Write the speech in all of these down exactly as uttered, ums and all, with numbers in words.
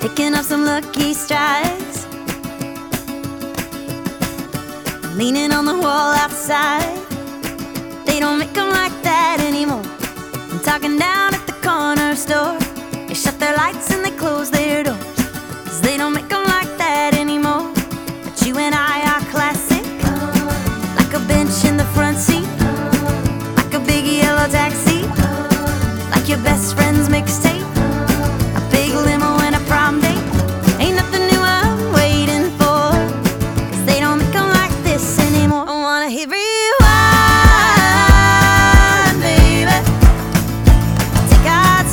picking up some lucky strikes, leaning on the wall outside. They don't make them like that anymore. I'm talking down at the corner store. They shut their lights and they close their doors, 'cause they don't make them like that anymore. But you and I are classic, like a bench in the front seat, like a big yellow taxi, like your best friend's mixtape, a big limo and a prom date. Ain't nothing new I'm waiting for, 'cause they don't make them like this anymore. I wanna hit rewind, baby. Take our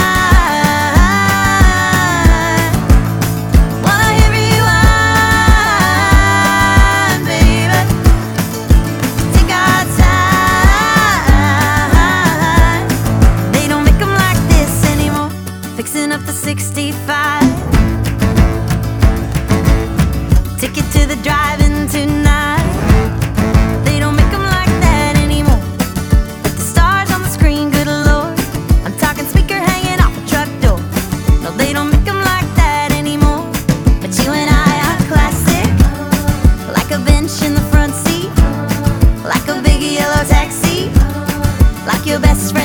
time. Wanna hit rewind, baby. Take our time. They don't make them like this anymore. Fixing up the sixty-five, ticket to the drive-in tonight. They don't make them like that anymore. Put the stars on the screen, good lord. I'm talking speaker hanging off a truck door. No, they don't make them like that anymore. But you and I are classic, like a bench in the front seat, like a big yellow taxi, like your best friend